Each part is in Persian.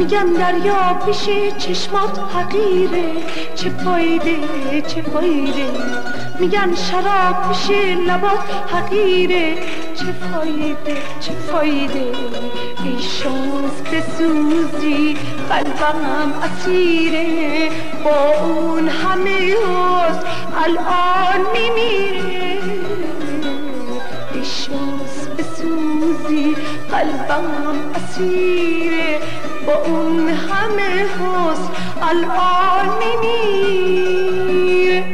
میگن دریا پیش چشمات حقیره، چه فایده چه فایده. میگن شراب پیش لبات حقیره، چه فایده چه فایده. ای شانس بسوزی قلبم اسیره، با اون همه حس الان میمیره. ای شانس بسوزی قلبم اسیره، با اون همه حس الان میمیره.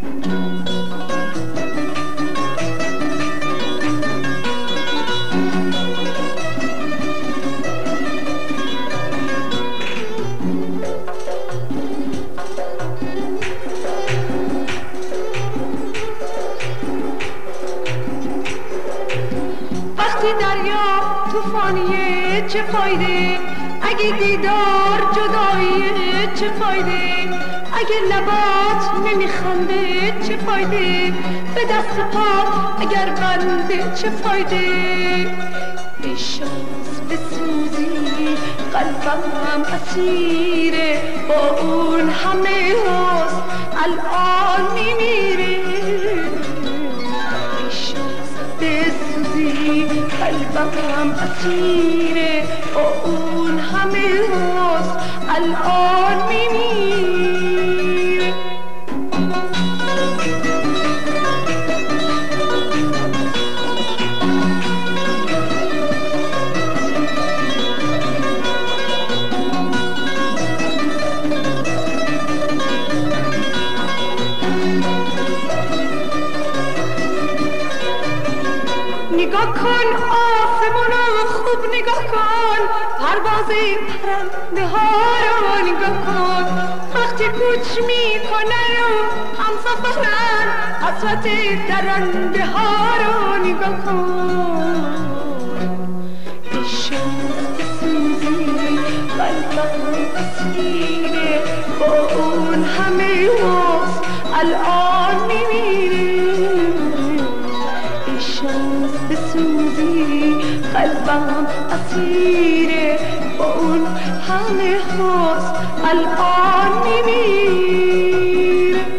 وقتی دریا طوفانیه چه فایده، اگه دیدار جداییه چه فایده. اگه لبات نمیخنده چه فایده، به دست پا اگر بنده چه فایده. ای شانس بسوزی قلبم اسیره، با اون همه حس الان میمیره. ای شانس بسوزی قلبم اسیره، با اون همه حس الان میمیره. نگاه کن آسمونو خوب نگاه کن، پرواز پرنده ها رو نگاه کن. وقتی کوچ میکنن و همسفرن، حسرت درنده ها رو نگاه کن. ای شانس بسوزی قلبم اسیره، با اون همه حس الان میمیره. ای شانس بسوزی قلبم اسیره، با اون همه حس الان میمیره.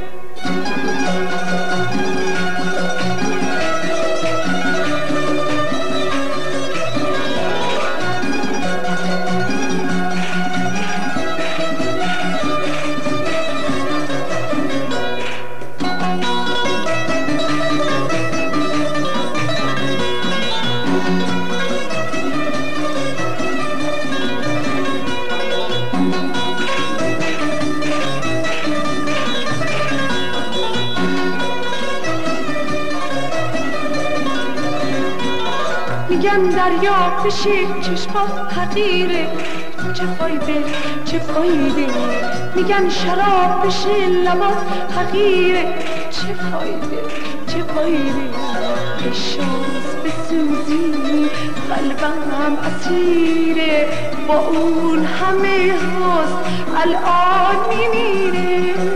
میگن دریا پیش چشمات حقیره، چه فایده چه فایده. میگن شراب پیش لبات حقیره، چه فایده چه فایده. ای شانس بسوزی قلبم اسیره، با اون همه حس الان میمیره.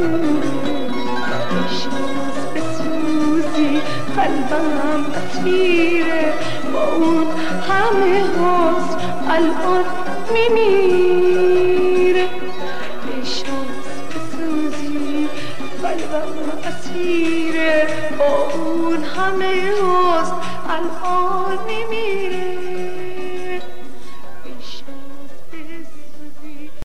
ای شانس بسوزی قلبم اسیره، با اون همه حس الان میمیره. ای شانس بسوزی قلبم اسیره، با اون همه حس